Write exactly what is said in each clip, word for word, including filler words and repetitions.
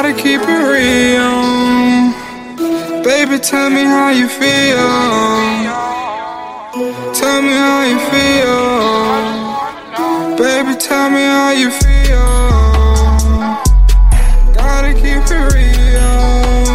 Gotta keep it real. Baby, tell me how you feel. Tell me how you feel. Baby, tell me how you feel. Gotta keep it real.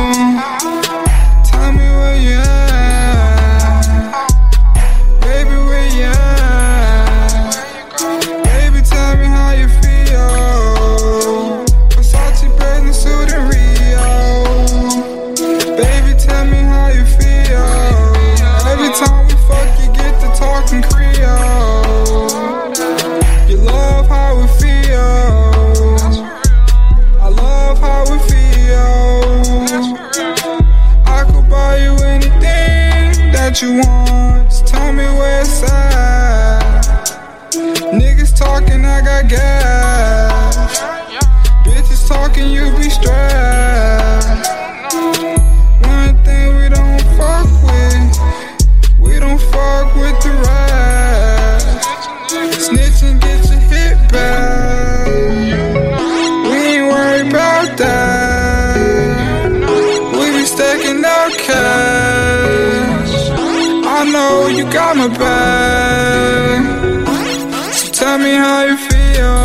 Tell me where you at. Baby, where you at? Baby, tell me how you feel. Versace bathing suit in Rio. Baby, tell me how you feel. Every time we fuck, you get to talking Creole. You love how it feels. I love how it feels. I could buy you anything that you want. Just tell me where it's at. Niggas talking, I got gas. Bitches talking, you be strapped. One thing we don't fuck with, we don't fuck with the rest. Snitch and get your hit back. We ain't worried about that. We be stacking out cash. I know you got my back. So tell me how you feel.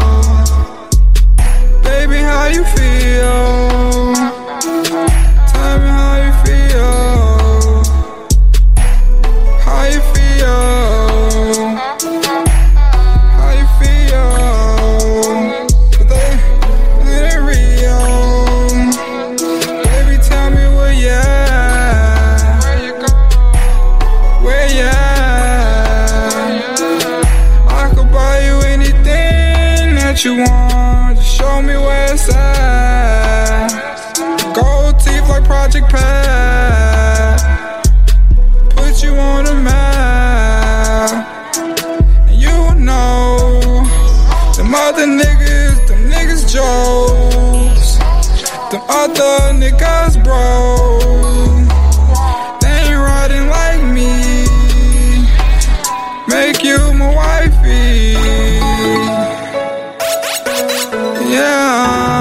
Baby, how you feel. Tell me how you feel. How you feel. How you feel. But they, they ain't real. Baby, tell me where you at. Where you at? I could buy you anything that you want. Just show me where it's at. Gold teeth like Project Pat. Put you on the map. And you know them other niggas, them niggas jokes. Them other niggas broke. They ain't riding like me. Make you my wifey. Yeah.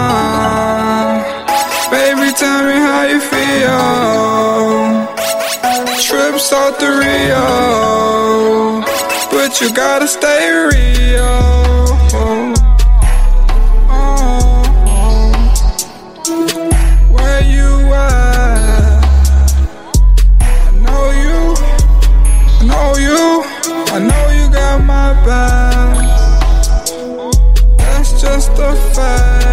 Baby, tell me how you feel. Trips out to Rio, but you gotta stay real. Oh, where you at? I know you, I know you, I know you got my back. That's just a fact.